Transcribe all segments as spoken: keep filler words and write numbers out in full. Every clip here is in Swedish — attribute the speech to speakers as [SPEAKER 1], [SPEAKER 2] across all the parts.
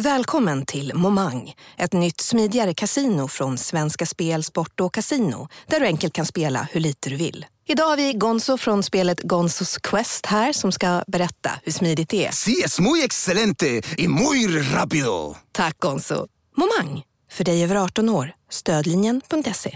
[SPEAKER 1] Välkommen till Momang, ett nytt smidigare kasino från Svenska Spel, Sport och Casino, där du enkelt kan spela hur lite du vill. Idag har vi Gonzo från spelet Gonzos Quest här som ska berätta hur smidigt det är.
[SPEAKER 2] Sí, es muy excelente y muy rápido.
[SPEAKER 1] Tack Gonzo. Momang, för dig över arton år. Stödlinjen punkt se.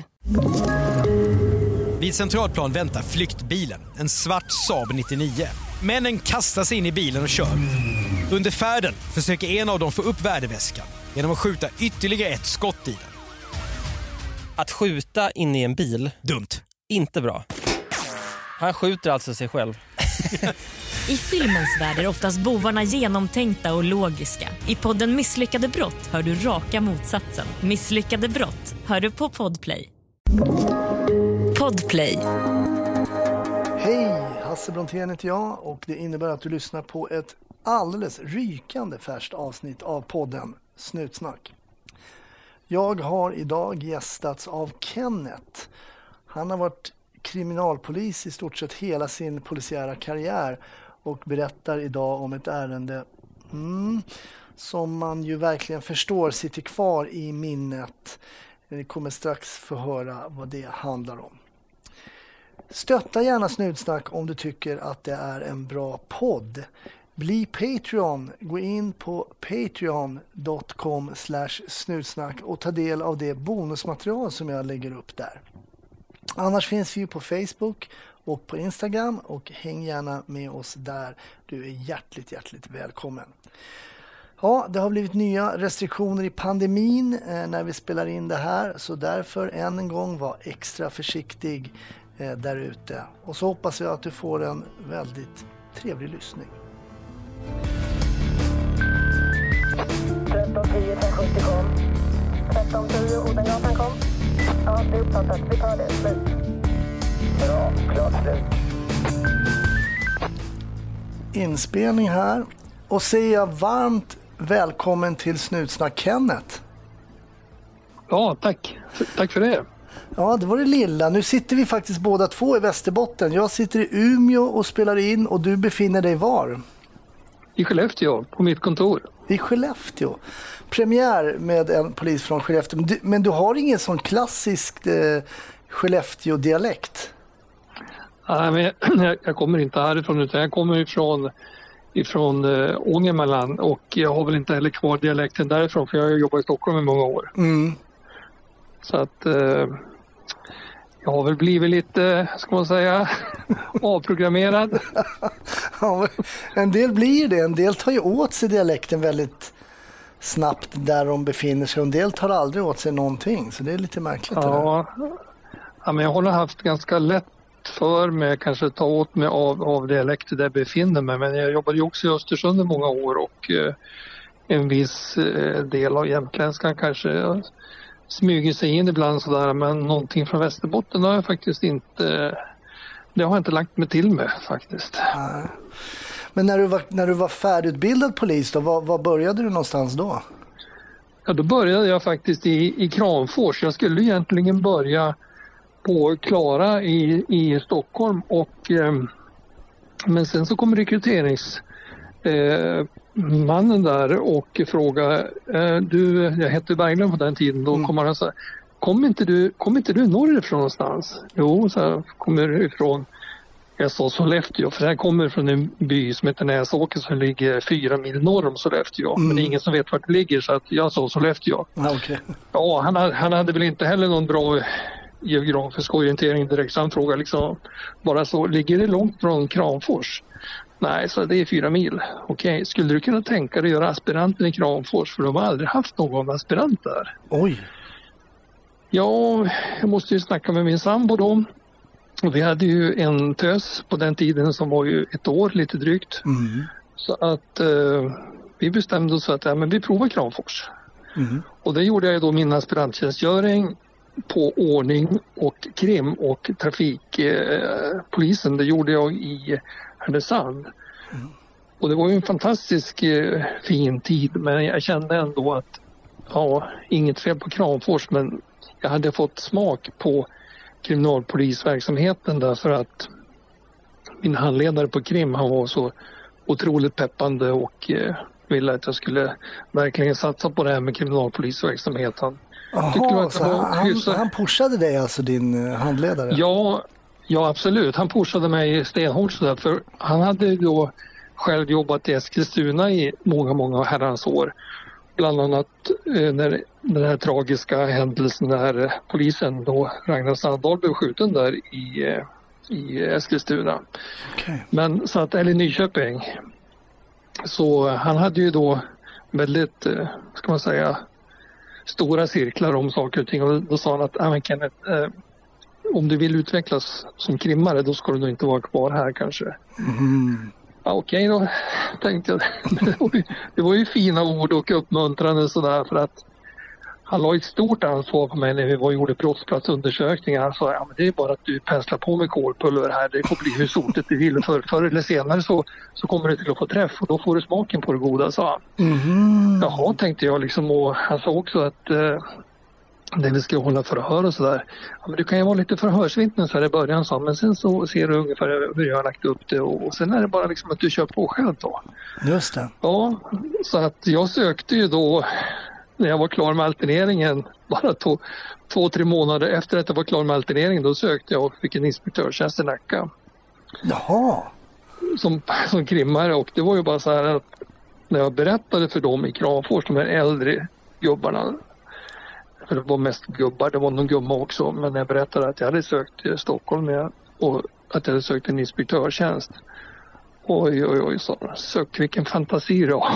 [SPEAKER 3] Vid Centralplan väntar flyktbilen, en svart Saab nittionio. Männen kastar sig in i bilen och kör. Under färden försöker en av dem få upp värdeväskan genom att skjuta ytterligare ett skott i den.
[SPEAKER 4] Att skjuta in i en bil,
[SPEAKER 3] dumt.
[SPEAKER 4] Inte bra. Han skjuter alltså sig själv.
[SPEAKER 5] I filmens värld är oftast bovarna genomtänkta och logiska. I podden Misslyckade brott hör du raka motsatsen. Misslyckade brott hör du på Podplay. Podplay.
[SPEAKER 6] Hej, Hasse Brontén heter jag och det innebär att du lyssnar på ett alldeles rykande färskt avsnitt av podden Snutsnack. Jag har idag gästats av Kenneth. Han har varit kriminalpolis i stort sett hela sin polisiära karriär och berättar idag om ett ärende mm, som man ju verkligen förstår sitter kvar i minnet. Vi kommer strax få höra vad det handlar om. Stötta gärna Snutsnack om du tycker att det är en bra podd. Bli Patreon. Gå in på patreon dot com slash snutsnack och ta del av det bonusmaterial som jag lägger upp där. Annars finns vi ju på Facebook och på Instagram och häng gärna med oss där. Du är hjärtligt, hjärtligt välkommen. Ja, det har blivit nya restriktioner i pandemin eh, när vi spelar in det här. Så därför än en gång var extra försiktig eh, där ute. Och så hoppas jag att du får en väldigt trevlig lyssning.
[SPEAKER 7] tretton tio femhundrasjuttio kom. tretton tio Odengatan kom. Ja, det är uppfattat. Vi tar det. Slut. Bra, klart slut.
[SPEAKER 6] Inspelning här. Och säger jag varmt välkommen till Snutsnack Kenneth.
[SPEAKER 8] Ja, tack. Tack för det.
[SPEAKER 6] Ja, det var det lilla. Nu sitter vi faktiskt båda två i Västerbotten. Jag sitter i Umeå och spelar in och du befinner dig var?
[SPEAKER 8] I Skellefteå, på mitt kontor.
[SPEAKER 6] I Skellefteå. Premiär med en polis från Skellefteå. Men du, men du har ingen sån klassisk eh, Skellefteå-dialekt?
[SPEAKER 8] Nej, men jag, jag kommer inte härifrån utan jag kommer ifrån, ifrån äh, Ångermanland och jag har väl inte heller kvar dialekten därifrån för jag har jobbat i Stockholm i många år.
[SPEAKER 6] Mm.
[SPEAKER 8] Så att äh, jag har väl blivit lite, ska man säga, avprogrammerad.
[SPEAKER 6] Ja, en del blir det. En del tar ju åt sig dialekten väldigt snabbt där de befinner sig. Och en del tar aldrig åt sig någonting. Så det är lite märkligt.
[SPEAKER 8] Ja, ja men jag har haft ganska lätt för mig kanske ta åt mig av, av dialekter där jag befinner mig. Men jag jobbade ju också i Östersund i många år och eh, en viss eh, del av jämtländskan kanske smyger sig in ibland sådär. Men någonting från Västerbotten har jag faktiskt inte, det har jag inte lagt mig till med faktiskt.
[SPEAKER 6] Nej. Men när du var, när du var färdigutbildad polis då, var, var började du någonstans då?
[SPEAKER 8] Ja, då började jag faktiskt i, i Kramfors. Jag skulle egentligen börja på Klara i, i Stockholm och eh, men sen så kom rekryteringsmannen eh, där och frågade eh, du, jag hette Berglund på den tiden, då mm. kom han så här, kom inte du, kom inte du norrifrån någonstans? Jo, så här, kommer ifrån, jag sa Sollefteå, för jag kommer från en by som heter Näsåker som ligger fyra mil norr om Sollefteå. Mm. Men det är ingen som vet vart det ligger så att jag sa Sollefteå.
[SPEAKER 6] Ah, okay.
[SPEAKER 8] Ja, han, han hade väl inte heller någon bra geografisk orientering direkt, så han frågade liksom bara så, ligger det långt från Kramfors? Nej, så det är fyra mil. Okej, okay. Skulle du kunna tänka dig att göra aspiranten i Kramfors? För de har aldrig haft någon aspirant där.
[SPEAKER 6] Oj.
[SPEAKER 8] Ja, jag måste ju snacka med min sambo då. Och vi hade ju en tös på den tiden som var ju ett år, lite drygt. Mm. Så att eh, vi bestämde oss för att ja, men vi provar Kramfors. Mm. Och det gjorde jag då min aspiranttjänstgöring på ordning och krim och trafikpolisen. Eh, det gjorde jag i Härnösand. Mm. Och det var ju en fantastisk eh, fin tid, men jag kände ändå att ja, inget fel på Kramfors, men jag hade fått smak på kriminalpolisverksamheten därför att min handledare på krim, han var så otroligt peppande och eh, ville att jag skulle verkligen satsa på det här med kriminalpolisverksamheten.
[SPEAKER 6] Jaha, så han, hyfsat... han pushade dig alltså, din handledare?
[SPEAKER 8] Ja, ja absolut. Han pushade mig stenhårt sådär, för han hade ju då själv jobbat i Eskilstuna i många, många herrans år. Bland annat eh, när den här tragiska händelsen när polisen då, Ragnar Sandahl, blev skjuten där i, eh, i Eskilstuna.
[SPEAKER 6] Okay.
[SPEAKER 8] Men så att, eller Nyköping. Så han hade ju då väldigt, eh, ska man säga, stora cirklar om saker och ting. Och då sa han att, ah, men Kenneth, eh, om du vill utvecklas som krimmare, då ska du nog inte vara kvar här kanske.
[SPEAKER 6] Mm.
[SPEAKER 8] Ja, okej då, tänkte jag. Det var, ju, det var ju fina ord och uppmuntrande sådär, för att han la ett stort ansvar på mig när vi var och gjorde brottsplatsundersökningar. Han sa, ja men det är bara att du penslar på med kolpulver här, det får bli hur sotigt du vill. För, förr eller senare så, så kommer du till att få träff och då får du smaken på det goda, sa han.
[SPEAKER 6] Mm.
[SPEAKER 8] Jaha, tänkte jag liksom, och han sa också att eh, det vi ska hålla förhör och sådär. Ja, men du kan ju vara lite förhörsvittnen så här i början, så, men sen så ser du ungefär hur jag har lagt upp det och, och sen är det bara liksom att du kör på själv då.
[SPEAKER 6] Just det.
[SPEAKER 8] Ja, så att jag sökte ju då när jag var klar med alterneringen, bara två, två, tre månader efter att jag var klar med alterneringen, då sökte jag och fick en inspektörstjänst i Nacka.
[SPEAKER 6] Jaha.
[SPEAKER 8] Som, som krimmare, och det var ju bara så här att när jag berättade för dem i Kramfors, de här äldre gubbarna, för det var mest gubbar, det var någon gumma också, men när jag berättade att jag hade sökt i Stockholm med, och att jag hade sökt en inspektörstjänst, oj oj oj, så sök vilken fantasi då.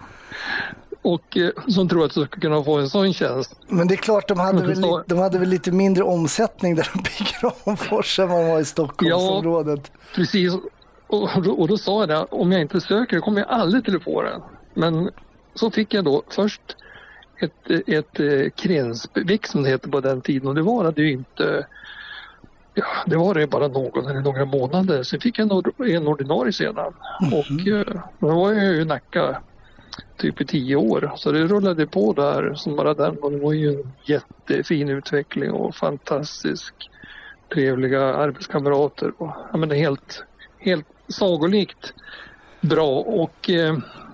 [SPEAKER 8] Och eh, som tror att du ska kunna få en sån tjänst.
[SPEAKER 6] Men det är klart, de hade, väl, li- de hade väl lite mindre omsättning där uppe i Kramfors än man var i Stockholmsområdet.
[SPEAKER 8] Ja, precis. Och, och, då, och då sa jag det, om jag inte söker kommer jag aldrig till att få den. Men så fick jag då först ett, ett, ett krensvik som det heter på den tiden, och det var det ju inte, ja, det var det bara någon eller några månader. Sen fick jag en, en ordinarie sedan. Mm. Och eh, då var jag ju i Nacka typ i tio år. Så det rullade på där som bara den. Och det var ju en jättefin utveckling och fantastisk trevliga arbetskamrater. Och, jag menar, helt, helt sagolikt bra. Och eh,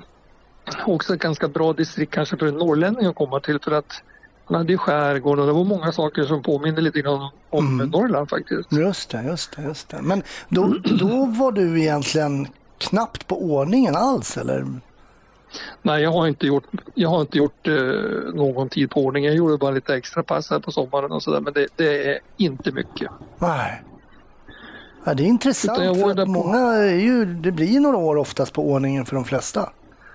[SPEAKER 8] också ett ganska bra distrikt kanske för en norrlänning att komma till, för att man hade ju skärgården och det var många saker som påminner lite grann om mm. Norrland faktiskt.
[SPEAKER 6] Just det, just det, just det. Men då, då var du egentligen knappt på ordningen alls, eller?
[SPEAKER 8] Nej, jag har inte gjort, jag har inte gjort eh, någon tid på ordning. Jag gjorde bara lite extra pass här på sommaren och sådär, men det, det är inte mycket.
[SPEAKER 6] Nej. Ja, det är intressant, för att många är ju, det blir några år oftast på ordningen för de flesta.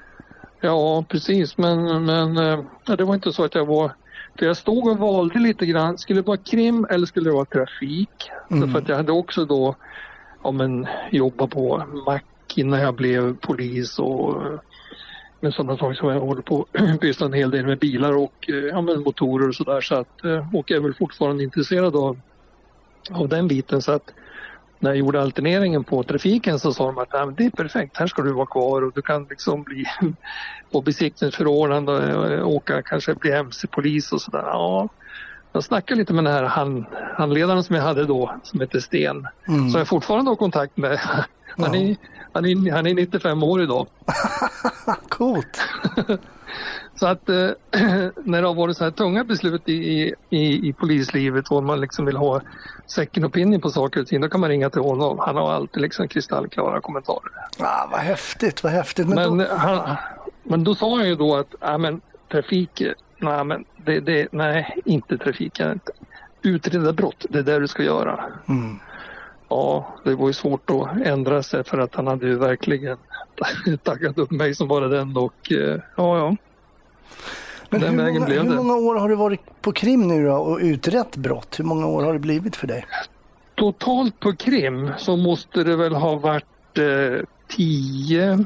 [SPEAKER 8] Ja, precis, men, men ja, det var inte så att jag var, för jag stod och valde lite grann, skulle det vara krim eller skulle det vara trafik? Mm. Så för att jag hade också då, ja, men, jobbat på mack innan jag blev polis och med sådana saker som jag håller på att pyssla en hel del med bilar och ja, men, motorer och sådär, så att, och jag är väl fortfarande intresserad av, av den biten, så att när jag gjorde alterneringen på trafiken så sa de att ja, det är perfekt, här ska du vara kvar och du kan liksom bli på besiktningsförordnande och åka, kanske bli M C-polis och sådär. Ja, jag snackade lite med den här hand, handledaren som jag hade då, som heter Sten, mm. som jag fortfarande har kontakt med. Han är, han är, han är nittiofem år idag.
[SPEAKER 6] Coolt.
[SPEAKER 8] Så att eh, när det har varit så här tunga beslut i, i, i polislivet och man liksom vill ha second opinion på saker och ting, då kan man ringa till honom. Han har alltid liksom kristallklara kommentarer.
[SPEAKER 6] Ah, vad häftigt, vad häftigt. Men,
[SPEAKER 8] men,
[SPEAKER 6] då...
[SPEAKER 8] han, men då sa jag ju då att ja, men, trafik, nej, men det, det, nej inte trafik. Utreda brott, det är det du ska göra. Mm. Ja, det var ju svårt att ändra sig, för att han hade ju verkligen taggat upp mig som bara den, och ja, ja.
[SPEAKER 6] Men hur många, hur många år har du varit på krim nu då och utrett brott? Hur många år har det blivit för dig?
[SPEAKER 8] Totalt på krim så måste det väl ha varit eh, tio.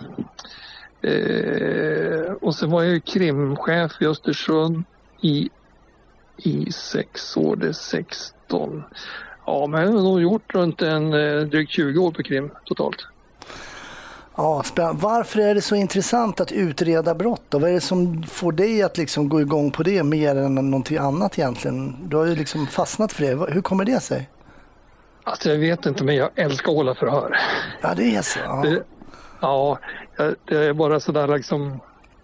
[SPEAKER 8] Eh, och sen var jag ju krimchef i Östersund i, i sex år, det är sexton. Ja, men jag har nog gjort runt en eh, drygt tjugo år på krim totalt.
[SPEAKER 6] Ja, spännande. Varför är det så intressant att utreda brott då? Vad är det som får dig att liksom gå igång på det mer än någonting annat egentligen? Du har ju liksom fastnat för det. Hur kommer det sig?
[SPEAKER 8] Alltså jag vet inte, men jag älskar att hålla förhör.
[SPEAKER 6] Ja, det är så. Ja,
[SPEAKER 8] det, ja det är bara sådär liksom,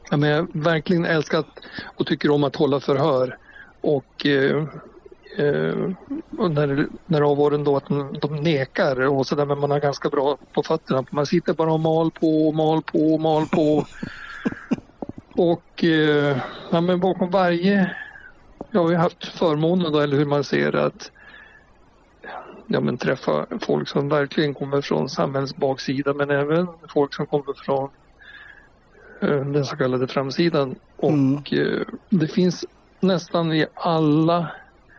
[SPEAKER 8] Ja, men jag verkligen älskat och tycker om att hålla förhör. Och, eh, eh, och när, när det har varit då att de, de nekar och sådär, men man är ganska bra på fötterna. Man sitter bara och mal på, mal på, mal på. Och eh, ja, men bakom varje, jag har ju haft förmånen då, eller hur man ser att ja, men träffa folk som verkligen kommer från samhällets baksida, men även folk som kommer från eh, den så kallade framsidan. Och mm. eh, det finns nästan i alla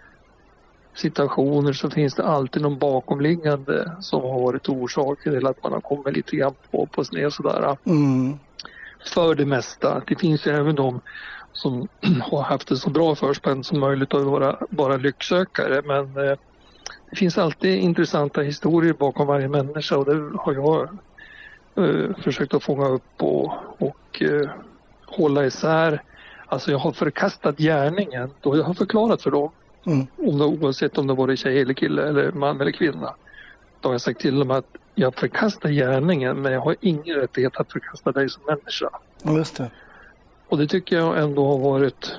[SPEAKER 8] situationer så finns det alltid någon bakomliggande som har varit orsaken till att man har kommit lite grann på, på sned sådär. Mm. För det mesta. Det finns ju även de som har haft det så bra förspänt som möjligt att vara bara lycksökare, men eh, det finns alltid intressanta historier bakom varje människa, och det har jag eh, försökt att fånga upp och, och eh, hålla isär. Alltså jag har förkastat gärningen, då jag har förklarat för dem, mm. om det, oavsett om det var tjej eller kille eller man eller kvinna. Då har jag sagt till dem att jag förkastar gärningen, men jag har ingen rättighet att förkasta dig som människa.
[SPEAKER 6] Just det.
[SPEAKER 8] Och det tycker jag ändå har varit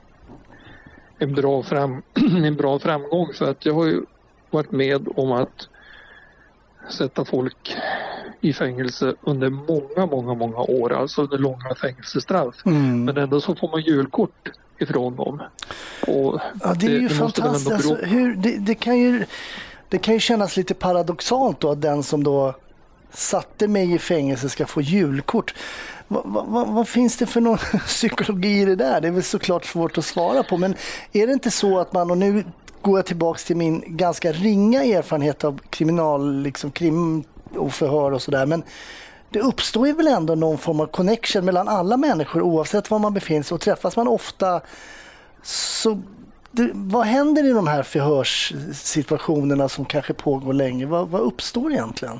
[SPEAKER 8] en bra, fram, en bra framgång, för att jag har ju varit med om att sätta folk i fängelse under många, många, många år, alltså under långa fängelsestraff. Mm. Men ändå så får man julkort ifrån dem. Och
[SPEAKER 6] ja, det är det, ju det fantastiskt. Alltså, hur, det, det, kan ju, det kan ju kännas lite paradoxalt då att den som då satte mig i fängelse ska få julkort. Vad, vad, vad finns det för någon psykologi i det där? Det är väl såklart svårt att svara på, men är det inte så att man, och nu går jag tillbaka till min ganska ringa erfarenhet av kriminal, liksom krim och förhör och sådär, men det uppstår ju väl ändå någon form av connection mellan alla människor oavsett var man befinner sig, och träffas man ofta så det, vad händer i de här förhörssituationerna som kanske pågår länge? Vad, vad uppstår egentligen?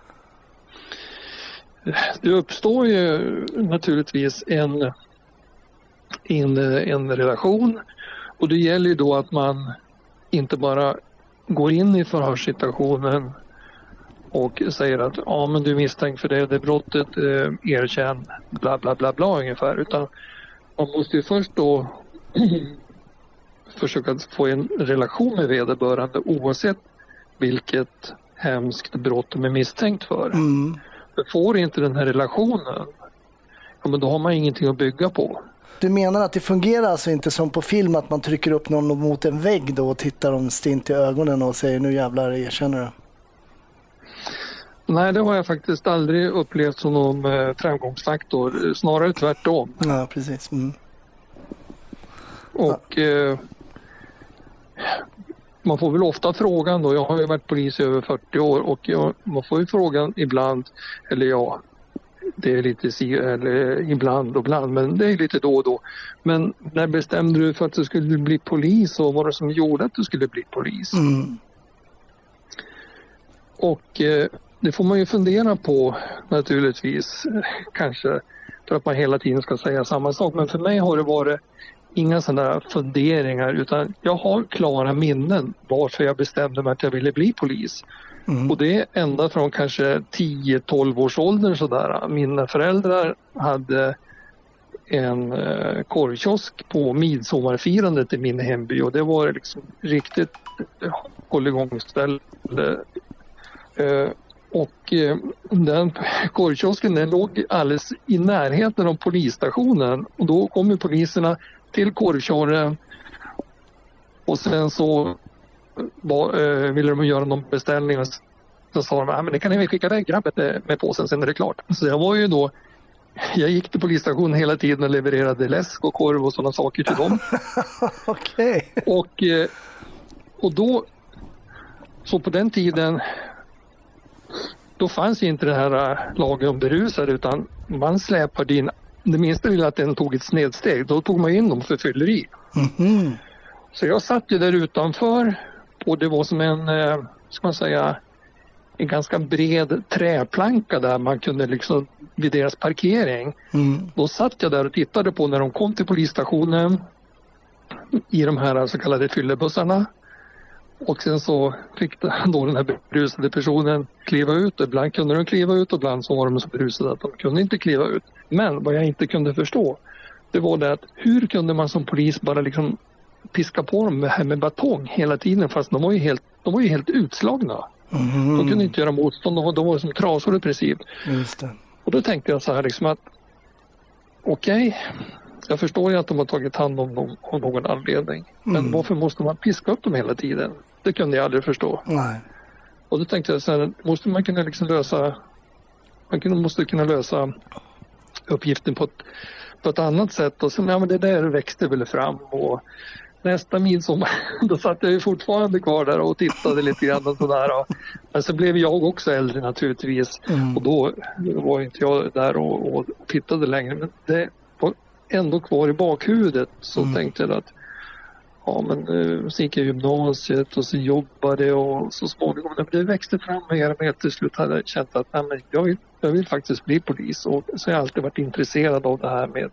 [SPEAKER 8] Det uppstår ju naturligtvis en, en, en relation, och det gäller ju då att man inte bara går in i förhörssituationen och säger att ja, men du är misstänkt för det, det brottet, eh, erkänn, bla bla bla bla ungefär, utan man måste ju först då försöka få en relation med vederbörande oavsett vilket hemskt brott de är misstänkt för. Mm. Får inte den här relationen, ja, men då har man ingenting att bygga på.
[SPEAKER 6] Du menar att det fungerar alltså inte som på film, att man trycker upp någon mot en vägg då och tittar dem stint i ögonen och säger nu jävlar erkänner du?
[SPEAKER 8] Nej, det har jag faktiskt aldrig upplevt som någon eh, framgångsfaktor. Snarare tvärtom.
[SPEAKER 6] Ja, precis. Mm.
[SPEAKER 8] Och ja. eh, man får väl ofta frågan då, jag har ju varit polis i över fyrtio år, och jag, man får ju frågan ibland, eller ja, det är lite si, eller ibland och ibland, men det är lite då och då. Men när bestämde du för att du skulle bli polis, och vad var det som gjorde att du skulle bli polis? Mm. Och eh, det får man ju fundera på naturligtvis, kanske för att man hela tiden ska säga samma sak. Men för mig har det varit inga sådana funderingar, utan jag har klara minnen varför jag bestämde mig att jag ville bli polis. Mm. Och det är ända från kanske tio tolv års ålder sådär. Mina föräldrar hade en eh, korvkiosk på midsommarfirandet i min hemby, och det var liksom riktigt eh, hålligångsställe. Eh, och eh, den korvkiosken, den låg alldeles i närheten av polisstationen, och då kom ju poliserna till korvkiosken, och sen så var, eh, ville de göra någon beställning, och så sa de, ah, men det kan ni väl skicka iväg grabbet med påsen, sen är det klart. Så jag var ju då, jag gick till polisstationen hela tiden och levererade läsk och korv och sådana saker till dem.
[SPEAKER 6] Okej.
[SPEAKER 8] Okay. Och, eh, och då, så på den tiden, då fanns ju inte det här lagen om berusade, utan man släpade in, det minsta ville att den tog ett snedsteg, då tog man in dem för fylleri. Mm-hmm. Så jag satt ju där utanför, och det var som en, eh, ska man säga, en ganska bred träplanka där man kunde liksom, vid deras parkering. Mm. Då satt jag där och tittade på när de kom till polisstationen i de här så kallade fyllebussarna. Och sen så fick då den här berusade personen kliva ut. Ibland kunde de kliva ut och ibland så var de så berusade att de kunde inte kliva ut. Men vad jag inte kunde förstå, det var det att hur kunde man som polis bara liksom piska på dem med, med batong hela tiden, fast de var ju helt, de var ju helt utslagna. Mm. De kunde inte göra motstånd, de var, de var som trasor i princip.
[SPEAKER 6] Just det.
[SPEAKER 8] Och då tänkte jag så här liksom att okej, okay, jag förstår ju att de har tagit hand om dem av någon anledning. Men mm. varför måste man piska upp dem hela tiden? Det kunde jag aldrig förstå.
[SPEAKER 6] Nej.
[SPEAKER 8] Och då tänkte jag så här, måste man kunna liksom lösa, man måste kunna lösa uppgiften på ett, på ett annat sätt. Och så, ja men det där växte väl fram. Och nästa midsommar, då satt jag ju fortfarande kvar där och tittade lite grann och sådär. Och, men så blev jag också äldre naturligtvis. Mm. Och då var inte jag där och, och tittade längre. Men det var ändå kvar i bakhuvudet. Så mm. tänkte jag att ja men uh, så gick jag gymnasiet och så jobbade och så småningom när det växte fram mer och mer till slut hade jag känt att nej, men jag, vill, jag vill faktiskt bli polis. Och så har jag alltid varit intresserad av det här med,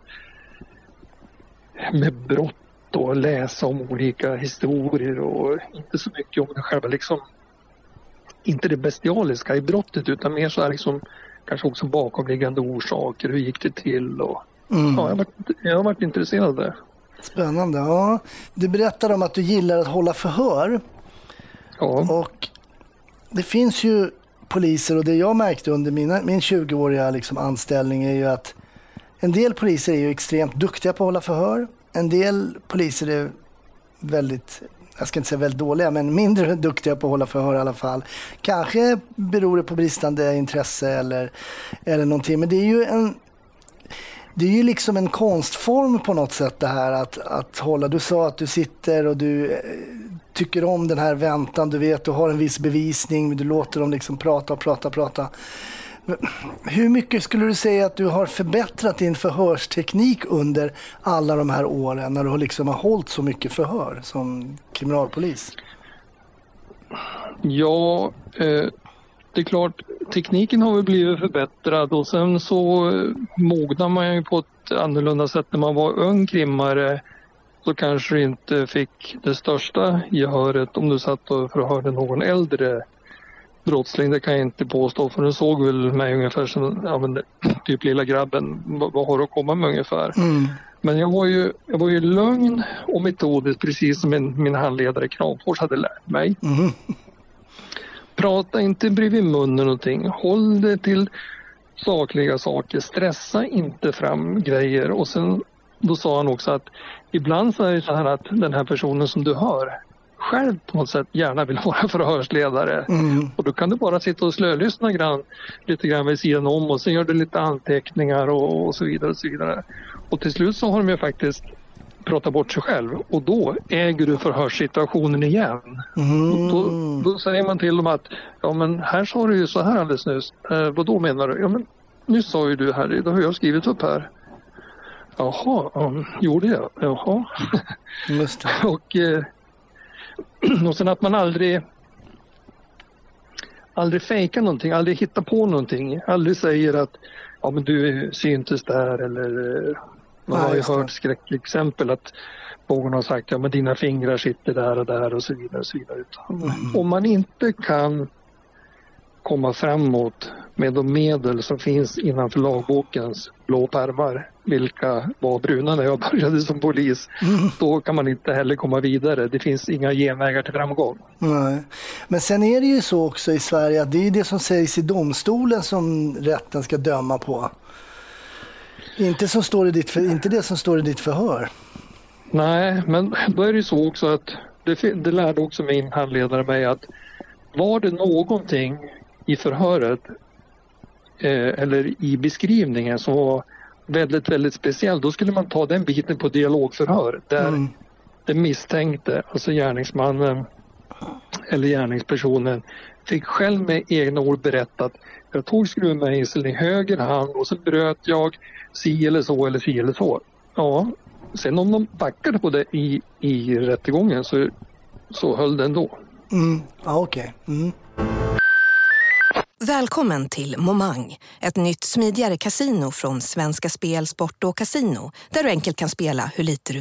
[SPEAKER 8] med brott och läsa om olika historier och inte så mycket om det själva liksom, inte det bestialiska i brottet utan mer så här liksom kanske också bakomliggande orsaker, hur gick det till och mm. ja, jag har varit, jag har varit intresserad av det.
[SPEAKER 6] Spännande, ja. Du berättade om att du gillar att hålla förhör.
[SPEAKER 8] Ja.
[SPEAKER 6] Och det finns ju poliser, och det jag märkte under mina, min tjugoåriga liksom anställning är ju att en del poliser är ju extremt duktiga på att hålla förhör. En del poliser är väldigt, jag ska inte säga väldigt dåliga, men mindre duktiga på att hålla förhör i alla fall. Kanske beror det på bristande intresse eller, eller någonting, men det är ju en Det är ju liksom en konstform på något sätt det här att, att hålla. Du sa att du sitter och du eh, tycker om den här väntan. Du vet, du har en viss bevisning. Men du låter dem liksom prata och prata och prata. Men hur mycket skulle du säga att du har förbättrat din förhörsteknik under alla de här åren när du liksom har hållit så mycket förhör som kriminalpolis?
[SPEAKER 8] Ja, eh, det är klart, tekniken har väl blivit förbättrad och sen så mognar man ju på ett annorlunda sätt. När man var ung krimmare så kanske du inte fick det största gehöret om du satt och förhörde någon äldre brottsling. Det kan jag inte påstå, för den såg väl mig ungefär som ja, men, typ lilla grabben, vad, vad har du att komma med ungefär. Mm. Men jag var, ju, jag var ju lugn och metodisk, precis som min, min handledare Kramfors hade lärt mig. Mm. Prata inte bredvid munnen någonting. Håll det till sakliga saker. Stressa inte fram grejer. Och sen då sa han också att ibland så är det så här att den här personen som du hör själv på något sätt gärna vill vara förhörsledare. Mm. Och då kan du bara sitta och slölyssna grann, lite grann vid sidan om och sen gör du lite anteckningar och, och så vidare och så vidare. Och till slut så har de ju faktiskt prata bort sig själv och då äger du förhörssituationen igen. Mm. Och då, då säger man till dem att ja men här sa du ju så här alldeles nyss. Eh, vad då menar du? Ja men nyss sa ju du här, det har jag skrivit upp här. Jaha, um, gjorde jag? Jaha.
[SPEAKER 6] Just det.
[SPEAKER 8] och, eh, och sen att man aldrig aldrig fejkar någonting, aldrig hittar på någonting. Aldrig säger att ja men du syntes där eller man har ju hört skräckexempel att någon har sagt ja men dina fingrar sitter där och där och så vidare och så vidare. Mm. Om man inte kan komma framåt med de medel som finns innanför lagbokens blå pärmar, vilka var bruna när jag började som polis, mm. då kan man inte heller komma vidare. Det finns inga genvägar till framgång.
[SPEAKER 6] Nej. Men sen är det ju så också i Sverige att det är det som sägs i domstolen som rätten ska döma på. Inte, som står i ditt för, inte det som står i ditt förhör.
[SPEAKER 8] Nej, men då är det så också att det, det lärde också min handledare mig att var det någonting i förhöret eh, eller i beskrivningen som var väldigt, väldigt speciellt, då skulle man ta den biten på dialogförhör där mm. den misstänkte, alltså gärningsmannen eller gärningspersonen fick själv med egna ord berättat jag tog skruvmejseln i höger hand och så bröt jag si eller så eller si eller så. Ja, sen om de backade på det i, i rättegången så, så höll den då.
[SPEAKER 6] Mm. Ja, okej. Okay. Mm.
[SPEAKER 1] Välkommen till Momang, ett nytt smidigare kasino från Svenska Spel, Sport och Casino där du enkelt kan spela hur lite du vill.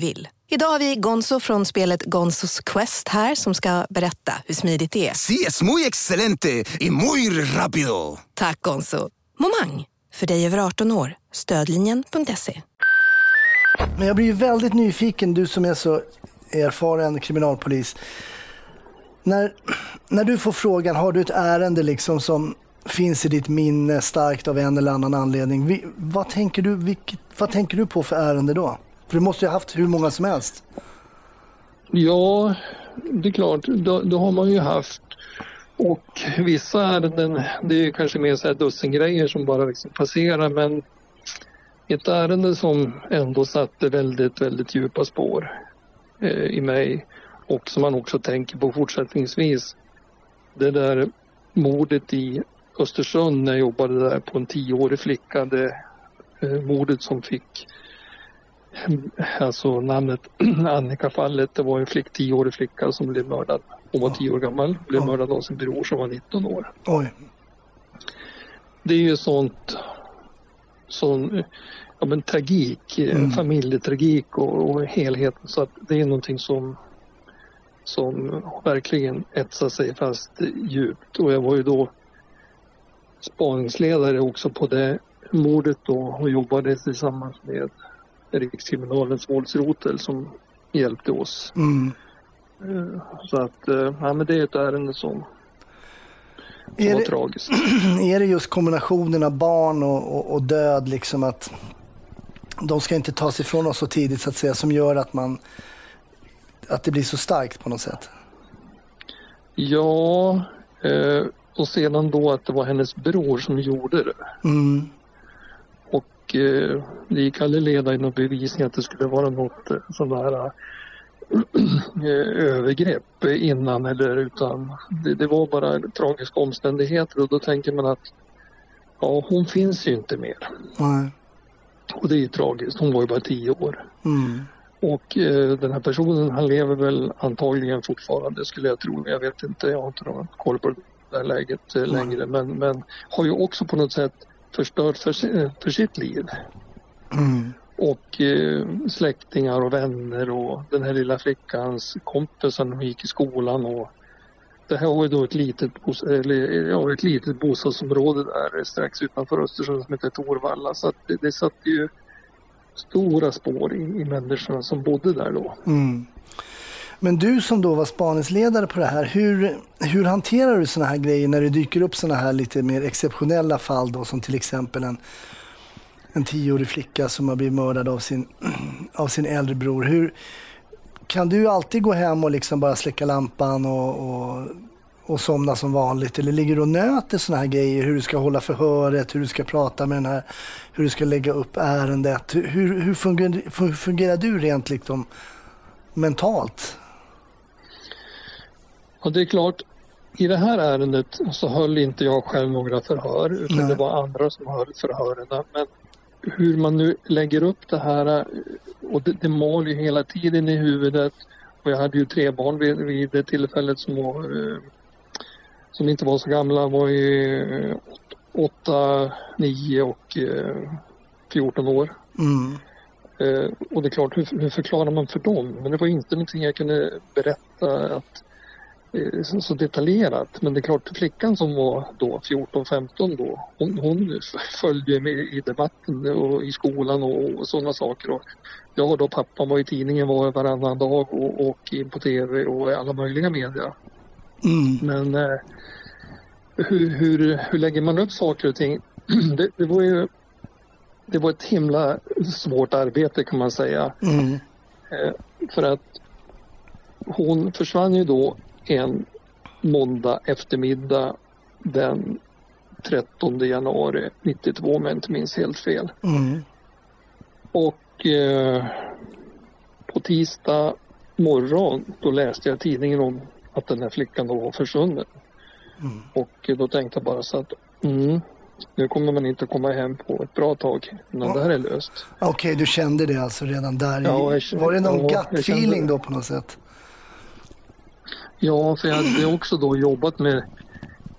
[SPEAKER 1] Idag har vi Gonzo från spelet Gonzos Quest här som ska berätta hur smidigt det är.
[SPEAKER 2] Sí, es muy excelente y muy rápido.
[SPEAKER 1] Tack Gonzo. Momang, för dig över arton år. Stödlinjen punkt se.
[SPEAKER 6] Men jag blir ju väldigt nyfiken, du som är så erfaren kriminalpolis. När, när du får frågan, har du ett ärende liksom som finns i ditt minne starkt av en eller annan anledning. Vi, vad, tänker du, vilket, vad tänker du på för ärende då? För du måste ju ha haft hur många som helst.
[SPEAKER 8] Ja, det är klart. Då, då har man ju haft. Och vissa ärenden, det är kanske mer så här dussin grejer som bara liksom passerar. Men ett ärende som ändå satte väldigt, väldigt djupa spår eh, i mig. Och som man också tänker på fortsättningsvis. Det där mordet i Östersund när jag jobbade där på en tioårig flicka. Det eh, mordet som fick alltså namnet Annika-fallet. Det var en flick, tioårig flicka som blev mördad. Hon var tio år gammal. Blev mördad av sin bror som var nitton år.
[SPEAKER 6] Oj.
[SPEAKER 8] Det är ju sånt sån ja, men tragik, mm. familjetragik och, och helheten. Så att det är någonting som som verkligen etsar sig fast djupt. Och jag var ju då spaningsledare också på det mordet då och jobbade tillsammans med Rikskriminalens våldsrotel som hjälpte oss.
[SPEAKER 6] Mm.
[SPEAKER 8] Så att ja, men det är ett ärende som, som
[SPEAKER 6] är
[SPEAKER 8] var
[SPEAKER 6] det,
[SPEAKER 8] tragiskt.
[SPEAKER 6] Är det just kombinationen av barn och, och, och död liksom att de ska inte tas ifrån oss så tidigt så att säga som gör att man att det blir så starkt på något sätt?
[SPEAKER 8] Ja, eh, och sedan då att det var hennes bror som gjorde det.
[SPEAKER 6] Mm.
[SPEAKER 8] Och eh, det gick aldrig leda i någon bevisning att det skulle vara något eh, sån där eh, övergrepp innan eller utan. Det, det var bara tragiska omständigheter och då tänker man att ja, hon finns ju inte mer.
[SPEAKER 6] Nej.
[SPEAKER 8] Och det är ju tragiskt, hon var ju bara tio år.
[SPEAKER 6] Mm.
[SPEAKER 8] Och eh, den här personen, han lever väl antagligen fortfarande skulle jag tro. Jag vet inte, jag har inte någon koll på det här läget eh, längre. Men, men har ju också på något sätt förstört för, för sitt liv.
[SPEAKER 6] Mm. Och
[SPEAKER 8] eh, släktingar och vänner och den här lilla flickans kompisar som gick i skolan. Och det här var ju då ett litet, bos- eller, ja, ett litet bostadsområde där strax utanför Östersund som heter Torvalla. Så att det, det satt ju stora spår i, i människorna som bodde där då.
[SPEAKER 6] Mm. Men du som då var spaningsledare på det här, hur, hur hanterar du såna här grejer när det dyker upp såna här lite mer exceptionella fall då, som till exempel en, en tioårig flicka som har blivit mördad av sin, av sin äldre bror. Hur, kan du alltid gå hem och liksom bara släcka lampan och, och, och somna som vanligt? Eller ligger du och nöter såna här grejer? Hur du ska hålla förhöret, hur du ska prata med den här, hur du ska lägga upp ärendet. Hur, hur, fungerar, hur fungerar du rent liksom mentalt?
[SPEAKER 8] Ja, det är klart. I det här ärendet så höll inte jag själv några förhör utan Nej. Det var andra som höll förhörerna. Men hur man nu lägger upp det här och det, det mal ju hela tiden i huvudet. Och jag hade ju tre barn vid, vid det tillfället som, var, som inte var så gamla. Var ju åtta, nio och fjorton år. Mm. Och det är klart, hur, hur förklarar man för dem? Men det var inte någonting jag kunde berätta att Så, så detaljerat, men det är klart flickan som var då fjorton femton då, hon, hon följde med i debatten och i skolan och, och sådana saker och jag och då pappan var i tidningen var varannan dag och, och in på tv och i alla möjliga media. Mm. Men eh, hur, hur, hur lägger man upp saker och ting? det, det var ju det var ett himla svårt arbete kan man säga. Mm. Eh, för att hon försvann ju då en måndag eftermiddag den trettonde januari nittiotvå om jag inte minns helt fel. Mm. Och eh, på tisdag morgon då läste jag tidningen om att den här flickan då var försvunnen. Mm. Och då tänkte jag bara så att mm, nu kommer man inte komma hem på ett bra tag innan ja. Det här är löst. Okej,
[SPEAKER 6] okay, du kände det alltså redan där.
[SPEAKER 8] Ja, jag kände,
[SPEAKER 6] var det någon
[SPEAKER 8] ja,
[SPEAKER 6] gut feeling då på något sätt?
[SPEAKER 8] Ja, för jag hade också då jobbat med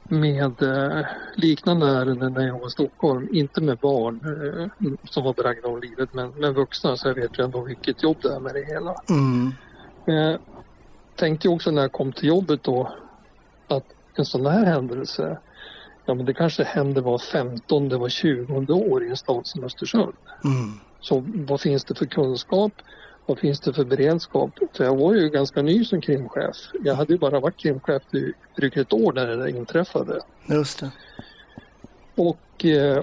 [SPEAKER 8] med eh, liknande ärenden när jag var i Stockholm. Inte med barn eh, som var bragda om livet, men med vuxna, så jag vet ju ändå vilket jobb det är med det hela.
[SPEAKER 6] Mm.
[SPEAKER 8] Jag tänkte också när jag kom till jobbet då att en sån här händelse, ja men det kanske händer var femtonde, var tjugonde år i en stad som Östersund.
[SPEAKER 6] Mm.
[SPEAKER 8] Så vad finns det för kunskap? Vad finns det för beredskap? För jag var ju ganska ny som krimchef. Jag hade ju bara varit krimchef i drygt ett år när det där inträffade.
[SPEAKER 6] Just det.
[SPEAKER 8] Och eh,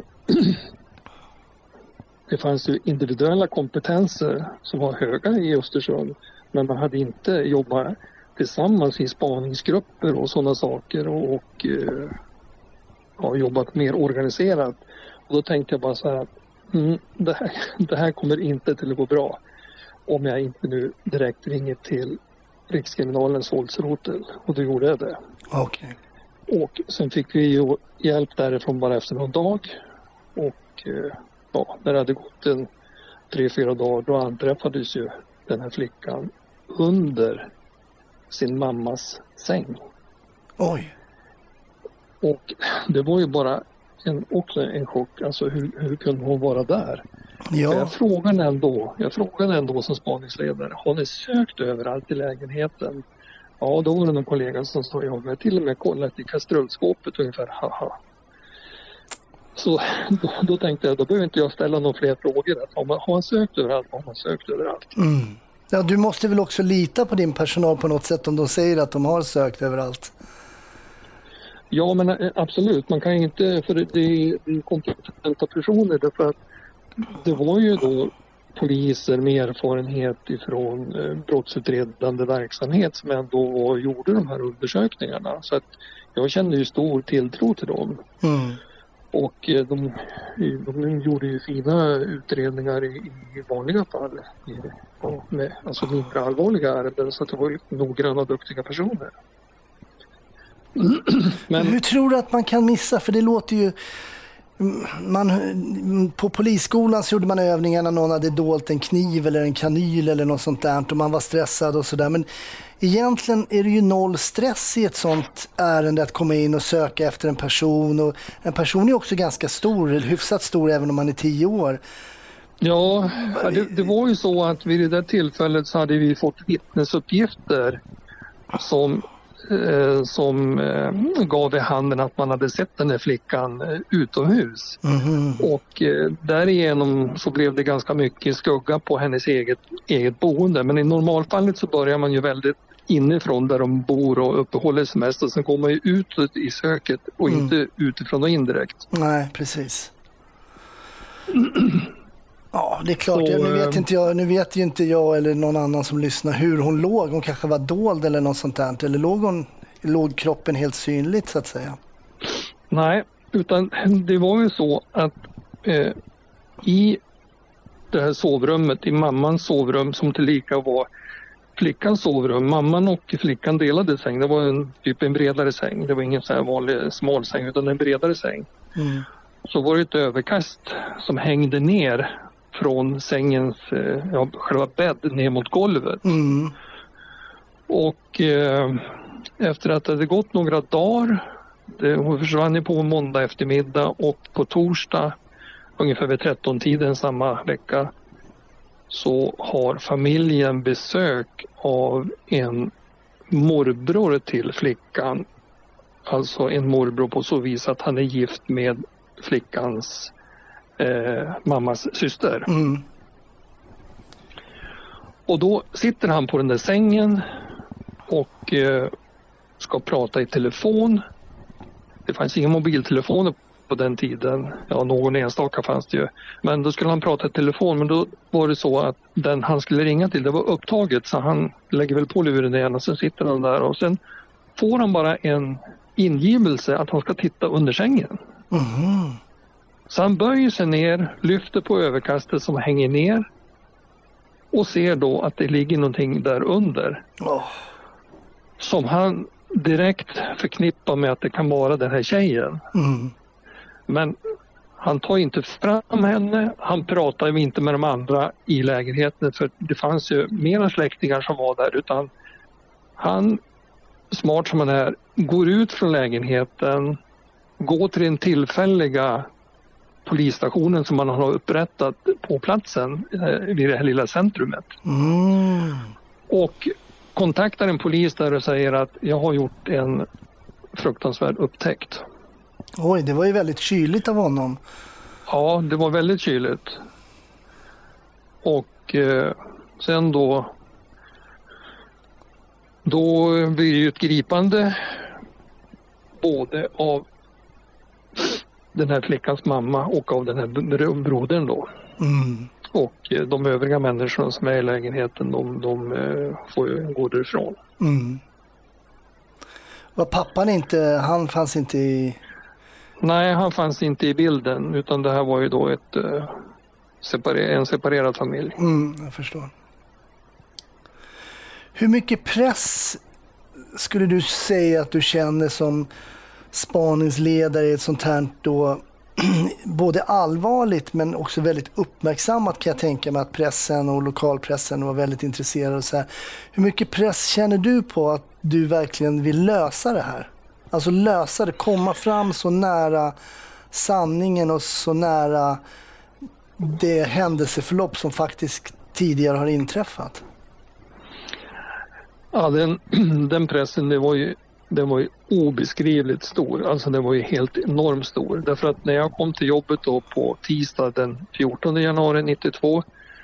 [SPEAKER 8] det fanns ju individuella kompetenser som var höga i Östersund. Men man hade inte jobbat tillsammans i spaningsgrupper och sådana saker. Och, och eh, ja, jobbat mer organiserat. Och då tänkte jag bara så här att mm, det, här, det här kommer inte till att gå bra. Om jag inte nu direkt ringer till Rikskriminalens våldsrotel. Och då gjorde jag det.
[SPEAKER 6] Okej.
[SPEAKER 8] Okay. Och sen fick vi ju hjälp därifrån bara efter någon dag. Och eh, ja, när det hade gått en tre, fyra dagar då anträffades ju den här flickan under sin mammas säng.
[SPEAKER 6] Oj.
[SPEAKER 8] Och det var ju bara en, också en chock. Alltså hur, hur kunde hon vara där?
[SPEAKER 6] Ja.
[SPEAKER 8] Jag frågade ändå, jag frågade ändå som spaningsledare, har ni sökt överallt i lägenheten? Ja, då var det någon kollega som sa, jag har till och med kollat i kastrullskåpet ungefär, haha. Så då, då tänkte jag, då behöver inte jag ställa några fler frågor. Har man, har man sökt överallt? Har man sökt överallt?
[SPEAKER 6] Mm. Ja, du måste väl också lita på din personal på något sätt om de säger att de har sökt överallt?
[SPEAKER 8] Ja, men absolut. Man kan inte, för det är kompetenta personer, därför att det var ju då poliser med erfarenhet ifrån eh, brottsutredande verksamhet som ändå var, gjorde de här undersökningarna. Så att jag kände ju stor tilltro till dem.
[SPEAKER 6] Mm.
[SPEAKER 8] Och eh, de, de gjorde ju fina utredningar i, i vanliga fall. I, ja, med, alltså mindre allvarliga ärenden, så att det var ju noggranna och duktiga personer.
[SPEAKER 6] Men, Men hur tror du att man kan missa? För det låter ju... Man, på polisskolan så gjorde man övningar när någon hade dolt en kniv eller en kanyl eller något sånt där och man var stressad och sådär. Men egentligen är det ju noll stress i ett sånt ärende att komma in och söka efter en person. Och en person är också ganska stor, eller hyfsat stor även om man är tio år.
[SPEAKER 8] Ja, det, det var ju så att vid det där tillfället så hade vi fått vittnesuppgifter som... Eh, som eh, gav i handen att man hade sett den här flickan eh, utomhus. Mm-hmm. Och eh, därigenom så blev det ganska mycket skugga på hennes eget, eget boende. Men i normalfallet så börjar man ju väldigt inifrån där de bor och uppehåller sig mest, och sen går man ju ut i söket och mm. inte utifrån och indirekt.
[SPEAKER 6] Nej, precis. Ja, det är klart.
[SPEAKER 8] Så,
[SPEAKER 6] jag, nu, vet inte jag, nu vet ju inte jag eller någon annan som lyssnar hur hon låg. Hon kanske var dold eller något sånt där. Eller låg, hon, låg kroppen helt synligt så att säga?
[SPEAKER 8] Nej, utan det var ju så att eh, i det här sovrummet, i mammans sovrum som tillika var flickans sovrum. Mamman och flickan delade säng. Det var en typ en bredare säng. Det var ingen så här vanlig smal säng utan en bredare säng. Mm. Så var det ett överkast som hängde ner från sängens ja, själva bädd ner mot golvet. Mm. Och eh, efter att det hade gått några dagar, det, hon försvann ju på måndag eftermiddag, och på torsdag ungefär vid tretton-tiden samma vecka så har familjen besök av en morbror till flickan. Alltså en morbror på så vis att han är gift med flickans eh, mammas syster. Mm. Och då sitter han på den där sängen och eh, ska prata i telefon. Det fanns inga mobiltelefoner på den tiden. Ja, någon enstaka fanns det ju. Men då skulle han prata i telefon, men då var det så att den han skulle ringa till, det var upptaget, så han lägger väl på luren igen och sen sitter han där och sen får han bara en ingivelse att han ska titta under sängen. Mm. Så han böjer sig ner, lyfter på överkastet som hänger ner och ser då att det ligger någonting där under. Oh. Som han direkt förknippar med att det kan vara den här tjejen. Mm. Men han tar inte fram henne, han pratar inte med de andra i lägenheten, för det fanns ju mera släktingar som var där, utan han smart som man är, går ut från lägenheten, går till den tillfälliga polisstationen som man har upprättat på platsen eh, vid det här lilla centrumet.
[SPEAKER 6] Mm.
[SPEAKER 8] Och kontaktar en polis där och säger att jag har gjort en fruktansvärd upptäckt.
[SPEAKER 6] Oj, det var ju väldigt kyligt av honom.
[SPEAKER 8] Ja, det var väldigt kyligt. Och eh, sen då då blir det ju ett gripande både av den här flickans mamma och av den här brodern då.
[SPEAKER 6] Mm.
[SPEAKER 8] Och eh, de övriga människorna som är i lägenheten, de, de eh, får ju gå därifrån.
[SPEAKER 6] Mm. Var pappan inte, han fanns inte i...
[SPEAKER 8] Nej, han fanns inte i bilden, utan det här var ju då ett, eh, separer- en separerad familj.
[SPEAKER 6] Mm, jag förstår. Hur mycket press skulle du säga att du känner som spaningsledare i ett sånt här då både allvarligt men också väldigt uppmärksammat, kan jag tänka mig att pressen och lokalpressen var väldigt intresserade och så här. Hur mycket press känner du på att du verkligen vill lösa det här? Alltså lösa det, komma fram så nära sanningen och så nära det händelseförlopp som faktiskt tidigare har inträffat.
[SPEAKER 8] Ja, den, den pressen, det var ju, den var ju obeskrivligt stor. Alltså den var ju helt enormt stor. Därför att när jag kom till jobbet då på tisdag den fjortonde januari nittiotvå,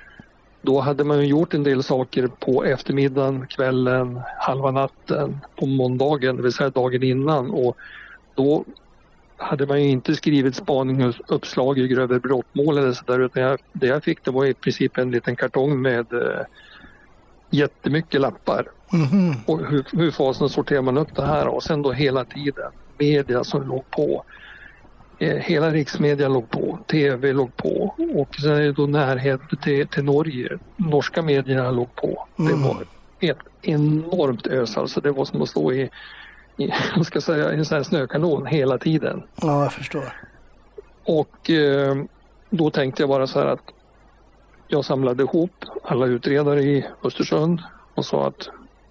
[SPEAKER 8] då hade man ju gjort en del saker på eftermiddagen, kvällen, halva natten, på måndagen, det vill säga dagen innan. Och då hade man ju inte skrivit spaning och uppslag i grövre brottmål eller så där, utan jag, det jag fick det var i princip en liten kartong med eh, jättemycket lappar.
[SPEAKER 6] Mm-hmm.
[SPEAKER 8] Och hur, hur fasen sorterar man upp det här? Och sen då hela tiden media som låg på. Eh, hela riksmedia låg på. Tv låg på. Och sen är det då närhet till, till Norge. Norska medierna låg på. Mm. Det var ett enormt ös. Alltså det var som att stå i, i jag ska säga, en sån här snökanon hela tiden.
[SPEAKER 6] Ja, jag förstår.
[SPEAKER 8] Och eh, då tänkte jag bara så här att jag samlade ihop alla utredare i Östersund och sa att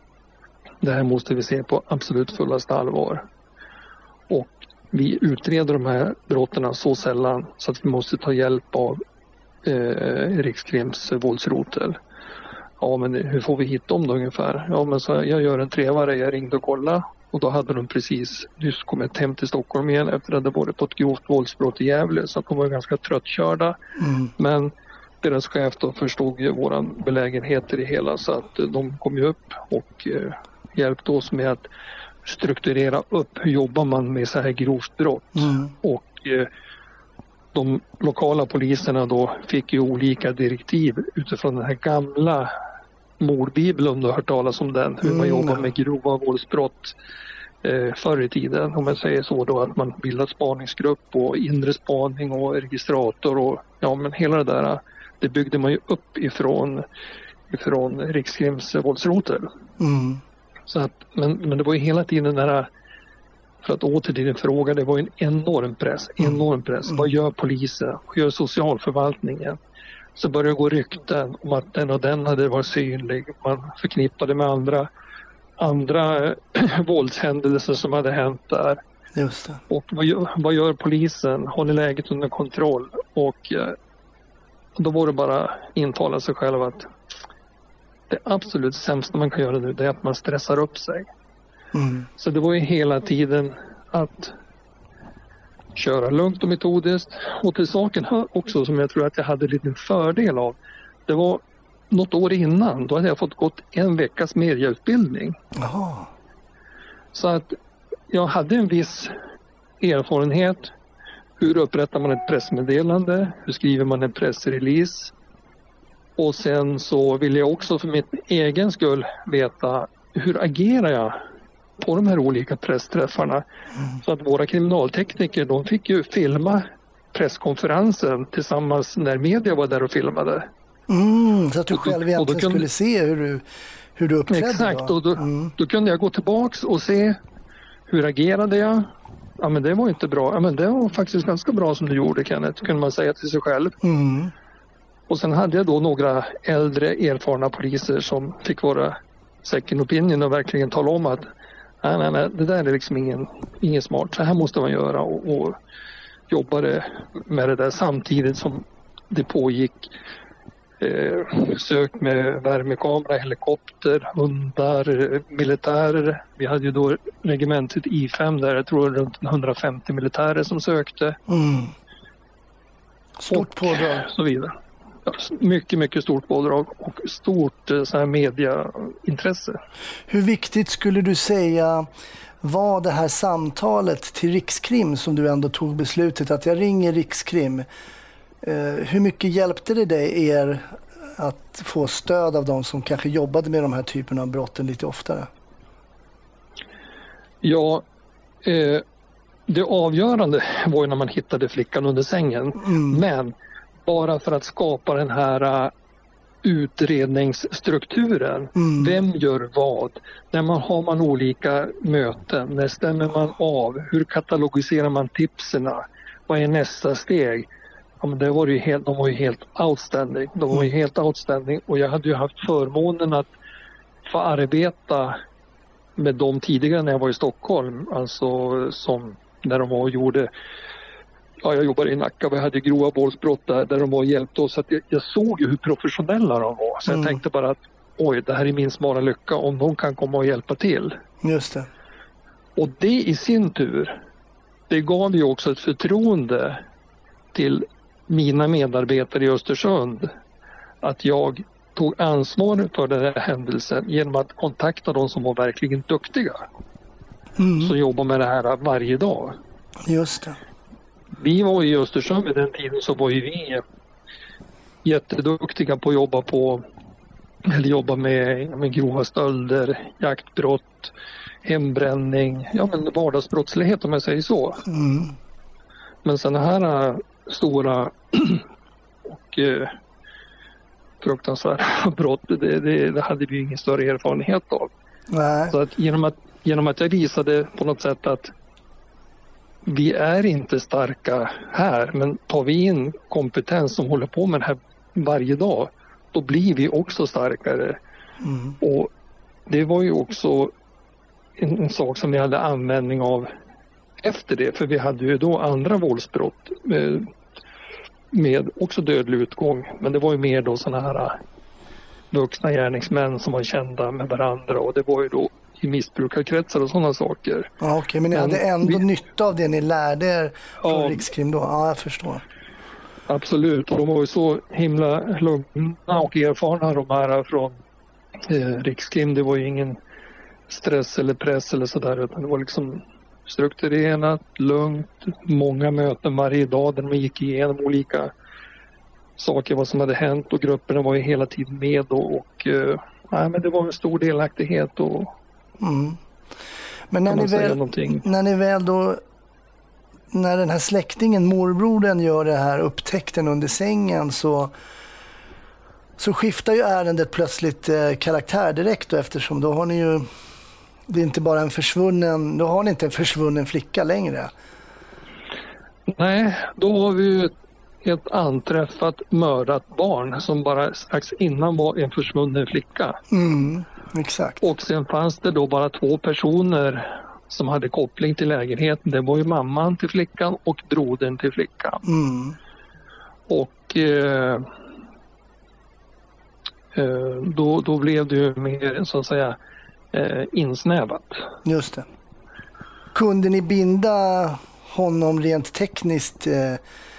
[SPEAKER 8] det här måste vi se på absolut fullaste allvar. Och vi utreder de här brotten så sällan så att vi måste ta hjälp av eh, Rikskrims våldsrotel. Ja, men hur får vi hit dem då ungefär? Ja, men så jag gör en trevare, jag ringde och kollade. Och då hade de precis nyss kommit hem till Stockholm igen efter att det varit på ett grovt våldsbrott i Gävle. Så de var ganska tröttkörda. Mm. Men deras chef då förstod ju våran belägenhet i det hela, så att de kom ju upp och eh, hjälpte oss med att strukturera upp hur jobbar man med så här grovt brott. Mm. Och eh, de lokala poliserna då fick ju olika direktiv utifrån den här gamla mordbibeln, om du har hört talas om den, hur man mm. jobbar med grova våldsbrott eh, förr i tiden. Om man säger så då, att man bildar spaningsgrupp och inre spaning och registrator och ja, men hela det där, det byggde man ju upp ifrån, ifrån Rikskrims våldsrotel. Mm. Så att, men, men det var ju hela tiden den där, för att åter till din fråga, det var en enorm press, enorm press. Mm. Vad gör polisen? Vad gör socialförvaltningen? Så började det gå rykten om att den och den hade varit synlig. Man förknippade med andra, andra våldshändelser som hade hänt där.
[SPEAKER 6] Just det.
[SPEAKER 8] Och vad gör, vad gör polisen? Håller läget under kontroll? Och eh, då var det bara intala sig själv att det absolut sämsta man kan göra nu, det är att man stressar upp sig. Mm. Så det var ju hela tiden att köra lugnt och metodiskt. Och till saken också, som jag tror att jag hade lite fördel av, det var något år innan, då hade jag fått gått en veckas mediautbildning.
[SPEAKER 6] Aha.
[SPEAKER 8] Så att jag hade en viss erfarenhet. Hur upprättar man ett pressmeddelande? Hur skriver man en pressrelease? Och sen så vill jag också för mitt egen skull veta, hur agerar jag på de här olika pressträffarna? Mm. Så att våra kriminaltekniker, de fick ju filma presskonferensen tillsammans när media var där och filmade.
[SPEAKER 6] Mm, så att du själv egentligen
[SPEAKER 8] kunde,
[SPEAKER 6] skulle se hur du, hur du uppträdde.
[SPEAKER 8] Exakt,
[SPEAKER 6] då.
[SPEAKER 8] och då, mm. då kunde jag gå tillbaks och se, hur agerade jag? Ja, men det var inte bra. Ja, men det var faktiskt ganska bra som du gjorde, Kenneth, kunde man säga till sig själv.
[SPEAKER 6] Mm.
[SPEAKER 8] Och sen hade jag då några äldre erfarna poliser som fick vara second opinion och verkligen tala om att nej, nej, nej, det där är liksom ingen, ingen smart. Så här måste man göra och, och jobbade med det där samtidigt som det pågick eh, sök med värmekamera, helikopter, hundar, militärer. Vi hade ju då regementet I fem där, jag tror runt hundrafemtio militärer som sökte.
[SPEAKER 6] Mm. Stort pådrag.
[SPEAKER 8] Så vidare. Ja, mycket, mycket stort pådrag och stort så här mediaintresse.
[SPEAKER 6] Hur viktigt skulle du säga var det här samtalet till Rikskrim som du ändå tog beslutet att jag ringer Rikskrim? Eh, hur mycket hjälpte det dig er att få stöd av de som kanske jobbade med de här typerna av brotten lite oftare?
[SPEAKER 8] Ja, eh, det avgörande var ju när man hittade flickan under sängen. Mm. Men bara för att skapa den här uh, utredningsstrukturen. Mm. Vem gör vad? När man har man olika möten? När stämmer man av? Hur katalogiserar man tipsen? Vad är nästa steg? Ja, men det var ju helt, de var ju helt outstanding. De var ju helt outstanding. Och jag hade ju haft förmånen att få arbeta med dem tidigare när jag var i Stockholm. Alltså som när de var och gjorde... Ja, jag jobbade i Nacka och jag hade grova våldsbrott där, där de var och hjälpte oss. Så att jag, jag såg ju hur professionella de var. Så mm. jag tänkte bara att oj, det här är min smala lycka om de kan komma och hjälpa till.
[SPEAKER 6] Just det.
[SPEAKER 8] Och det i sin tur, det gav ju också ett förtroende till mina medarbetare i Östersund. Att jag tog ansvar för den här händelsen genom att kontakta de som var verkligen duktiga. Mm. Som jobbar med det här varje dag.
[SPEAKER 6] Just det.
[SPEAKER 8] Vi var i Östersund vid den tiden så var ju vi jätteduktiga på att jobba på eller jobba med, med grova stölder, jaktbrott, hembränning, ja men vardagsbrottslighet om jag säger så. Mm. Men sådana här äh, stora och äh, fruktansvärda brott, det, det, det hade vi ingen större erfarenhet av. Nej. Så att genom, att genom att jag visade på något sätt att vi är inte starka här, men tar vi in kompetens som håller på med det här varje dag, då blir vi också starkare. Mm. Och det var ju också en, en sak som vi hade användning av efter det, för vi hade ju då andra våldsbrott med, med också dödlig utgång, men det var ju mer då sådana här vuxna gärningsmän som var kända med varandra, och det var ju då i missbrukarkretsar och sådana saker.
[SPEAKER 6] Ja, okej, okay, men ni men hade ändå vi... nytta av det ni lärde er från ja, Rikskrim då? Ja, jag förstår.
[SPEAKER 8] Absolut, och de var ju så himla lugna och erfarna de här från eh, Rikskrim. Det var ju ingen stress eller press eller sådär, utan det var liksom strukturerat, lugnt, många möten varje dag där man gick igenom olika saker, vad som hade hänt, och grupperna var ju hela tiden med och, och eh, nej, men det var en stor delaktighet och
[SPEAKER 6] mm. Men när ni, väl, när ni väl då när den här släktingen, morbrodern, gör det här upptäckten under sängen, så så skiftar ju ärendet plötsligt eh, karaktär direkt då, eftersom då har ni ju det är inte bara en försvunnen, då har ni inte en försvunnen flicka längre.
[SPEAKER 8] Nej, då har vi ju ett anträffat mördat barn som bara strax innan var en försvunnen flicka.
[SPEAKER 6] Mm, exakt.
[SPEAKER 8] Och sen fanns det då bara två personer som hade koppling till lägenheten. Det var ju mamman till flickan och brodern till flickan. Mm. Och eh, eh, då, då blev det ju mer så att säga eh, insnävat.
[SPEAKER 6] Just det. Kunde ni binda honom rent tekniskt eh,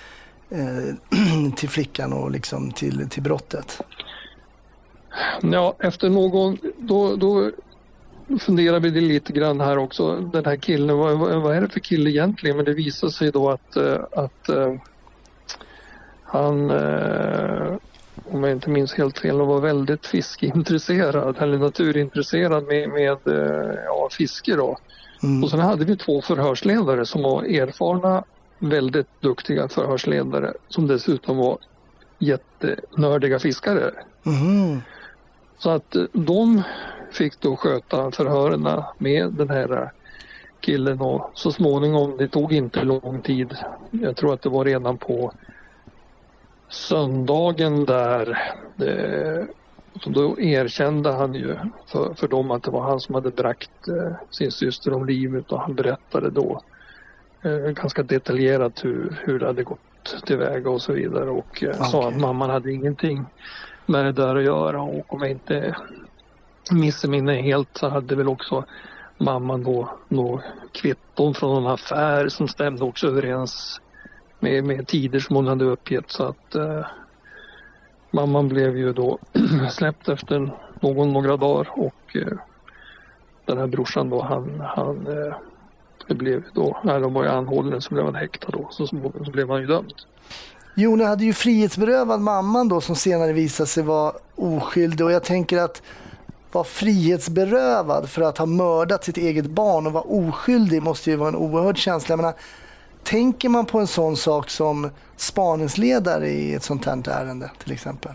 [SPEAKER 6] till flickan och liksom till, till brottet?
[SPEAKER 8] Ja, efter någon då, då funderar vi lite grann här också. Den här killen, vad, vad är det för kille egentligen? Men det visar sig då att, att uh, han uh, om jag inte minns helt fel, var väldigt fiskeintresserad eller naturintresserad med, med uh, ja, fiske då. Mm. Och sen hade vi två förhörsledare som var erfarna, väldigt duktiga förhörsledare som dessutom var jättenördiga fiskare. Mm. Så att de fick då sköta förhörerna med den här killen, och så småningom, det tog inte lång tid, jag tror att det var redan på söndagen där det, så då erkände han ju för, för dem att det var han som hade bragt eh, sin syster om livet, och han berättade då eh, ganska detaljerat hur, hur det hade gått tillväga och så vidare, och eh, okay. sa att mamman hade ingenting med det där att göra, och om jag inte missminner helt så hade väl också mamman då nå kvitton från en affär som stämde också överens med, med tider som hon hade uppgett, så att eh, mamman blev ju då släppt efter någon, några dagar, och eh, den här brorsan då, han, han eh, det blev då, när de var ju anhållen så blev han häktad då, så, så, så blev han ju dömd.
[SPEAKER 6] Jone hade ju frihetsberövad mamman då, som senare visade sig vara oskyldig, och jag tänker att vara frihetsberövad för att ha mördat sitt eget barn och vara oskyldig måste ju vara en oerhörd känsla. Jag menar, tänker man på en sån sak som spaningsledare i ett sånt här ärende till exempel?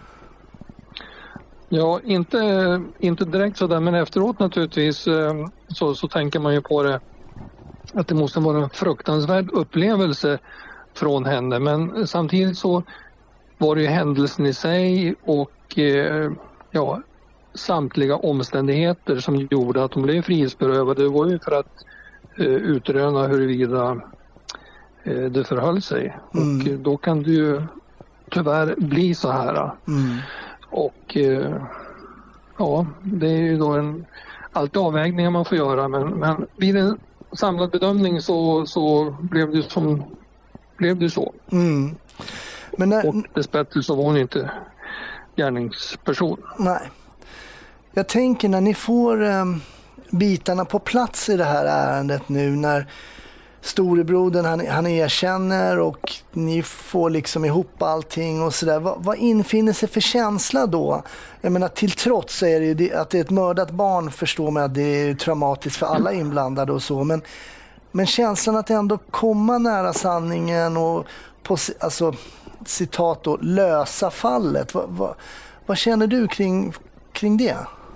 [SPEAKER 8] Ja, inte, inte direkt sådär, men efteråt naturligtvis så, så tänker man ju på det, att det måste vara en fruktansvärd upplevelse från henne, men samtidigt så var det ju händelsen i sig och ja, samtliga omständigheter som gjorde att de blev frihetsberövade. Det var ju för att eh, utröna huruvida eh, det förhöll sig. Mm. Och då kan det ju tyvärr bli så här. Mm. Och eh, ja, det är ju då en alltid avvägningar man får göra, men, men vid en samlad bedömning så, så blev det som blev det så. Mm. Men när... Och dessbättre så var hon inte gärningsperson.
[SPEAKER 6] Nej. Jag tänker när ni får eh, bitarna på plats i det här ärendet nu, när storebrodern han, han erkänner och ni får liksom ihop allting och sådär. Vad, vad infinner sig för känsla då? Jag menar, till trots så är det ju det, att det är ett mördat barn, förstår man att det är traumatiskt för alla inblandade och så. Men, men känslan att ändå komma nära sanningen och på, alltså, citat då, lösa fallet. Vad, vad, vad känner du kring, kring det?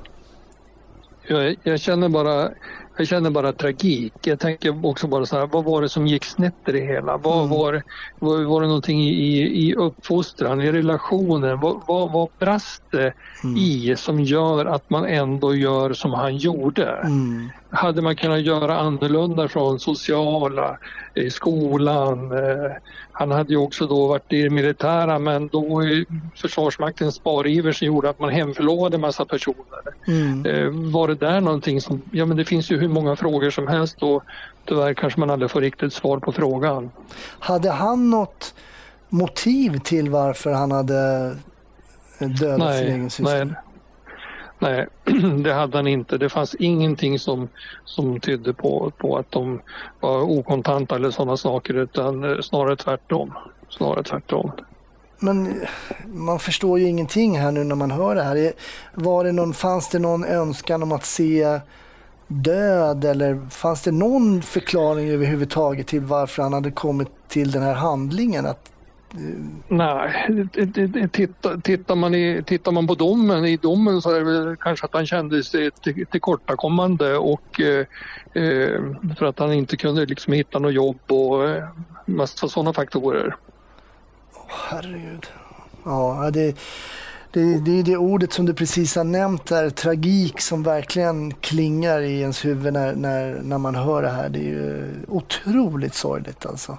[SPEAKER 8] Jag, jag känner bara jag känner bara tragik. Jag tänker också bara så här, vad var det som gick snett i det hela? Vad mm. var, var, var det någonting i, i uppfostran, i relationen? Vad, vad, vad brast det mm. i som gör att man ändå gör som han gjorde? Mm. Hade man kunnat göra annorlunda från sociala, i skolan? Eh, han hade ju också då varit i det militära, men då Försvarsmaktens spariver som gjorde att man hemförlovade en massa personer. Mm. Eh, var det där någonting som, ja men det finns ju hur många frågor som helst, och tyvärr kanske man aldrig får riktigt svar på frågan.
[SPEAKER 6] Hade han något motiv till varför han hade dödat sin egen syster?
[SPEAKER 8] Nej. Nej, det hade han inte. Det fanns ingenting som, som tydde på, på att de var okontanta eller sådana saker, utan snarare tvärtom. Snarare tvärtom.
[SPEAKER 6] Men man förstår ju ingenting här nu när man hör det här. Var det någon, fanns det någon önskan om att se död, eller fanns det någon förklaring överhuvudtaget till varför han hade kommit till den här handlingen? Att
[SPEAKER 8] Nej, tittar, tittar, man i, tittar man på domen, i domen så är det väl kanske att han kände sig till, tillkortakommande och eh, för att han inte kunde liksom hitta något jobb och eh, massa sådana faktorer.
[SPEAKER 6] Oh, herregud. Ja, det, det, det är det ordet som du precis har nämnt där, tragik, som verkligen klingar i ens huvud när, när, när man hör det här. Det är ju otroligt sorgligt alltså.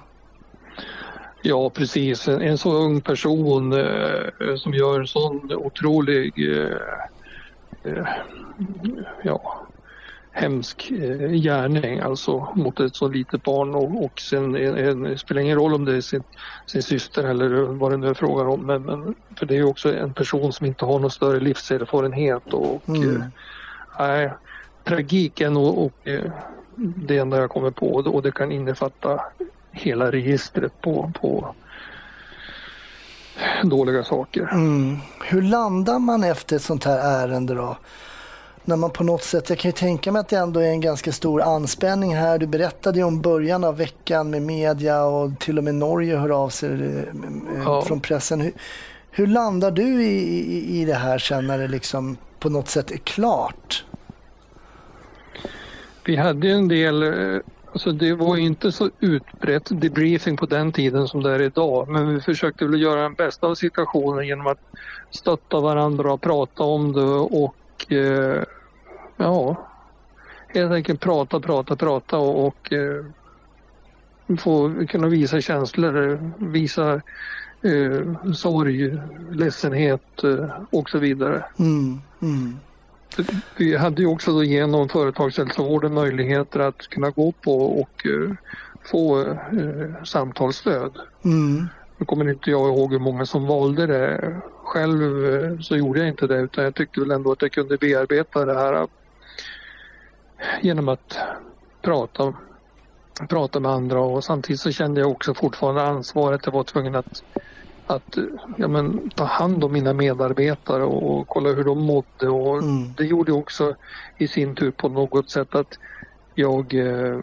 [SPEAKER 8] Ja, precis. En, en så ung person eh, som gör en sån otrolig eh, eh, ja, hemsk eh, gärning alltså mot ett så litet barn, och, och sen en, en, det spelar ingen roll om det är sin, sin syster eller vad det nu är frågan om, men, men för det är ju också en person som inte har någon större livserfarenhet och mm. eh, tragiken och, och eh, det enda jag kommer på, och det kan innefatta hela registret på, på dåliga saker.
[SPEAKER 6] Mm. Hur landar man efter ett sånt här ärende då? När man på något sätt, jag kan ju tänka mig att det ändå är en ganska stor anspänning här. Du berättade ju om början av veckan med media och till och med Norge hör av sig ja. från pressen. Hur, hur landar du i, i, i det här sen när det liksom på något sätt är klart?
[SPEAKER 8] Vi hade en del Alltså det var inte så utbrett debriefing på den tiden som det är idag. Men vi försökte väl göra den bästa av situationen genom att stötta varandra och prata om det och eh, ja, helt enkelt prata, prata, prata och, och eh, få kunna visa känslor, visa eh, sorg, ledsenhet eh, och så vidare.
[SPEAKER 6] Mm, mm.
[SPEAKER 8] Vi hade ju också då genom företagshälsovården möjligheter att kunna gå på och uh, få uh, samtalsstöd.
[SPEAKER 6] Mm.
[SPEAKER 8] Nu kommer inte jag ihåg hur många som valde det. Själv uh, så gjorde jag inte det, utan jag tyckte väl ändå att jag kunde bearbeta det här uh, genom att prata, prata med andra, och samtidigt så kände jag också fortfarande ansvaret. Jag var tvungen att att ja, men, ta hand om mina medarbetare och, och kolla hur de mådde, och mm. det gjorde också i sin tur på något sätt att jag eh,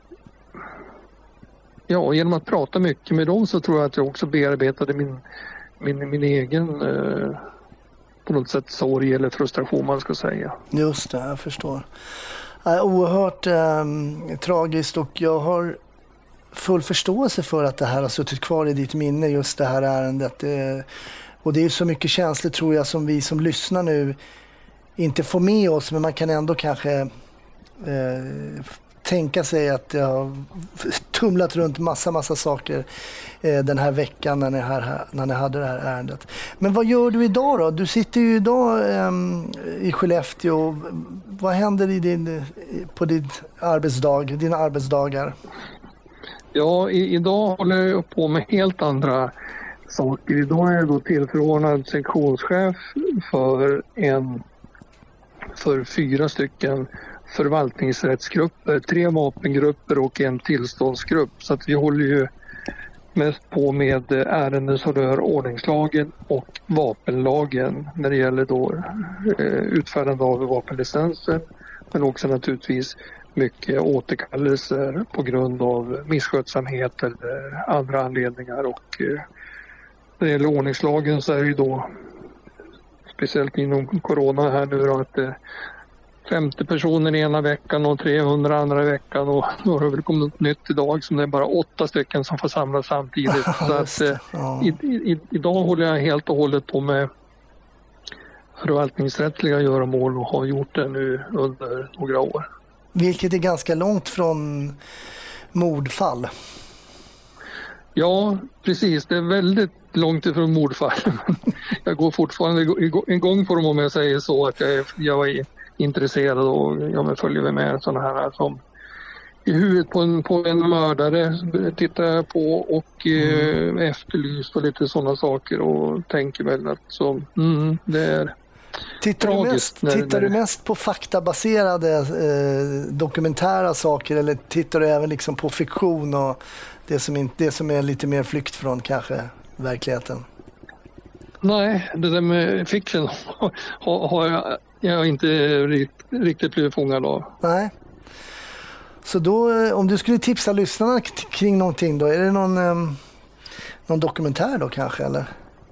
[SPEAKER 8] ja, genom att prata mycket med dem så tror jag att jag också bearbetade min, min, min egen eh, på något sätt sorg eller frustration, man ska säga.
[SPEAKER 6] Just det, jag förstår. Äh, oerhört eh, tragiskt, och jag har full förståelse för att det här har suttit kvar i ditt minne, just det här ärendet. Det, och det är så mycket känslor tror jag som vi som lyssnar nu inte får med oss, men man kan ändå kanske eh, tänka sig att jag har tumlat runt massa, massa saker eh, den här veckan när ni, här, när ni hade det här ärendet. Men vad gör du idag då? Du sitter ju idag eh, i Skellefteå. Vad händer i din, på din arbetsdag, dina arbetsdagar?
[SPEAKER 8] Ja, i, idag håller jag på med helt andra saker. Idag är jag då tillförordnad sektionschef för en för fyra stycken förvaltningsrättsgrupper, tre vapengrupper och en tillståndsgrupp. Så att vi håller ju mest på med ärenden som rör ordningslagen och vapenlagen när det gäller då eh, utfärdande av vapenlicenser, men också naturligtvis mycket återkallelser på grund av misskötsamhet eller andra anledningar. Och eh, när det gäller ordningslagen så är det ju då speciellt inom corona här nu då, att eh, femtio personer ena veckan och trehundra andra veckan, och då har det väl kommit något nytt idag som det är bara åtta stycken som får samlas samtidigt. Så att eh,
[SPEAKER 6] ja.
[SPEAKER 8] i, i, idag håller jag helt och hållet på med förvaltningsrättsliga göromål och har gjort det nu under några år.
[SPEAKER 6] Vilket är ganska långt från mordfall.
[SPEAKER 8] Ja, precis. Det är väldigt långt ifrån mordfall. Jag går fortfarande igång på dem, om jag säger så, att jag är, jag är intresserad och jag följer med sådana här som i huvudet på en, på en mördare tittar jag på och mm. eh, efterlyst och lite sådana saker, och tänker väl att så, mm, det är
[SPEAKER 6] Tittar, du mest,
[SPEAKER 8] när,
[SPEAKER 6] tittar
[SPEAKER 8] när...
[SPEAKER 6] du mest på faktabaserade eh, dokumentära saker, eller tittar du även liksom på fiktion och det som, inte, det som är lite mer flykt från kanske verkligheten?
[SPEAKER 8] Nej, det där med fiction har, har jag, jag inte riktigt, riktigt blivit fångad av.
[SPEAKER 6] Nej. Så då, om du skulle tipsa lyssnarna kring någonting då, är det någon, eh, någon dokumentär då kanske, eller?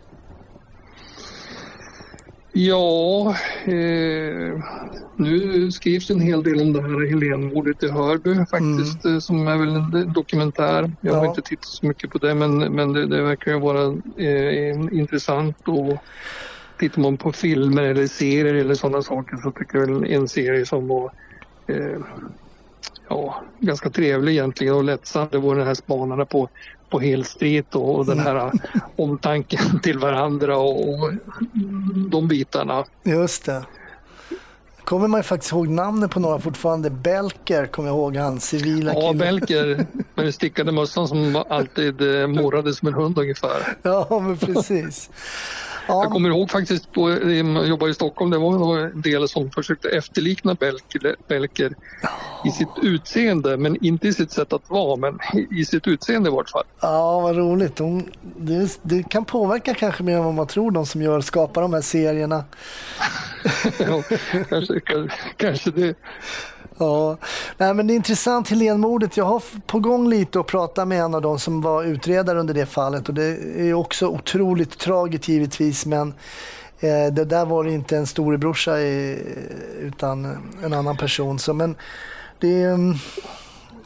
[SPEAKER 8] Ja, eh, nu skrivs en hel del om det här Helénmordet i Hörby faktiskt, mm. som är väl en dokumentär. Jag har ja. inte tittat så mycket på det, men, men det, det verkar ju vara eh, intressant. Och tittar man på filmer eller serier eller sådana saker, så tycker jag väl en serie som var eh, ja, ganska trevlig egentligen och lättsam. Det var den här Spanarna på på Hill Street och, och den här omtanken till varandra och, och de bitarna.
[SPEAKER 6] Just det. Kommer man ju faktiskt ihåg namnet på några fortfarande. Belker, kommer jag ihåg, han civila killen.
[SPEAKER 8] Ja, Belker med den stickade mössan som alltid eh, morrade som en hund ungefär.
[SPEAKER 6] Ja, men precis. Ja.
[SPEAKER 8] Jag kommer ihåg faktiskt, på, jag jobbade i Stockholm, det var en del som försökte efterlikna Belker, Belker i sitt utseende, men inte i sitt sätt att vara, men i sitt utseende i vart fall.
[SPEAKER 6] Ja, vad roligt. De, det, det kan påverka kanske mer än vad man tror, de som gör, skapar de här serierna.
[SPEAKER 8] Ja, kanske, kanske, kanske det.
[SPEAKER 6] Ja, nej, men det är intressant, Helénmordet. Jag har på gång lite att prata med en av dem som var utredare under det fallet, och det är också otroligt tragiskt givetvis, men eh, det där var inte en storebrorsa i, utan en annan person. Så, men det är,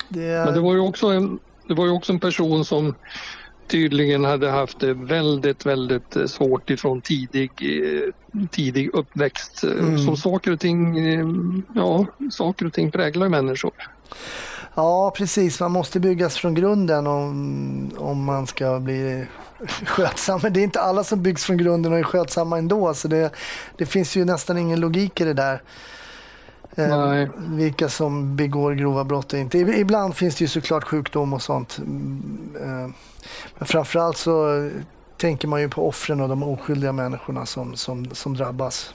[SPEAKER 6] Det...
[SPEAKER 8] Men det var ju också en, det var ju också en person som tydligen hade haft det väldigt, väldigt svårt ifrån tidig, tidig uppväxt. Mm. Så saker och ting, ja, saker och ting präglar människor.
[SPEAKER 6] Ja, precis. Man måste byggas från grunden om, om man ska bli skötsam. Men det är inte alla som byggs från grunden och är skötsamma ändå. Så det, det finns ju nästan ingen logik i det där. Eh, vilka som begår grova brott och inte. Ibland finns det ju såklart sjukdom och sånt. Eh, men framförallt så tänker man ju på offren och de oskyldiga människorna som, som, som drabbas.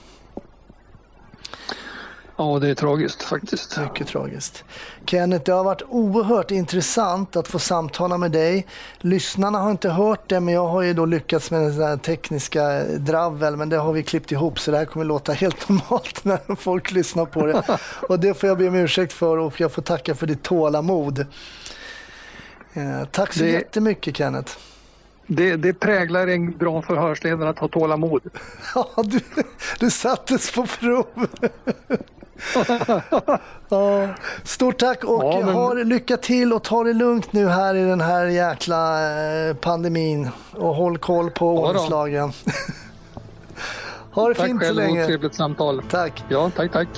[SPEAKER 8] Ja, det är tragiskt faktiskt.
[SPEAKER 6] Mycket tragiskt. Kenneth, det har varit oerhört intressant att få samtala med dig. Lyssnarna har inte hört det, men jag har ju då lyckats med den här tekniska dravel, men det har vi klippt ihop så det här kommer låta helt normalt när folk lyssnar på det. Och det får jag be om ursäkt för och jag får tacka för ditt tålamod. Eh, tack så det... jättemycket, Kenneth.
[SPEAKER 8] Det, det präglar en bra förhörsledare att ha tålamod.
[SPEAKER 6] Ja, du, du sattes på prov. Ja, stort tack och ja, men... ha lycka till och ta det lugnt nu här i den här jäkla pandemin och håll koll på ja, ordningslagen. Ha det
[SPEAKER 8] tack
[SPEAKER 6] fint
[SPEAKER 8] själv
[SPEAKER 6] så länge.
[SPEAKER 8] Och trevligt samtal.
[SPEAKER 6] Tack.
[SPEAKER 8] Ja, tack, tack.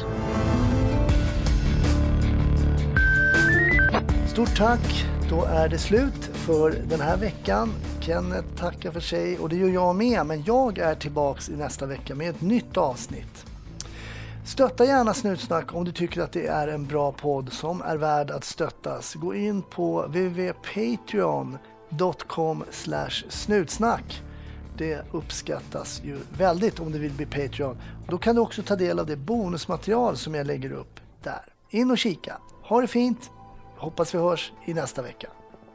[SPEAKER 6] Stort tack. Då är det slut för den här veckan. Kenneth tackar för sig och det gör jag med, men jag är tillbaks i nästa vecka med ett nytt avsnitt. Stötta gärna Snutsnack om du tycker att det är en bra podd som är värd att stöttas. Gå in på w w w punkt patreon punkt com slash snutsnack. Det uppskattas ju väldigt om du vill bli Patreon. Då kan du också ta del av det bonusmaterial som jag lägger upp där. In och kika. Ha det fint. Hoppas vi hörs i nästa vecka.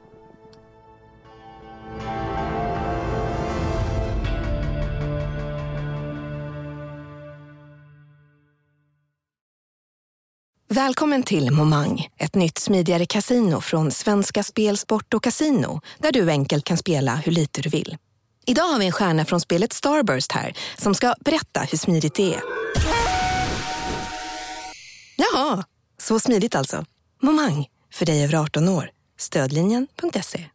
[SPEAKER 1] Välkommen till Momang, ett nytt smidigare kasino från Svenska Spel, Sport och Casino, där du enkelt kan spela hur lite du vill. Idag har vi en stjärna från spelet Starburst här som ska berätta hur smidigt det är. Jaha, så smidigt alltså. Momang, för dig över arton år. Stödlinjen punkt se.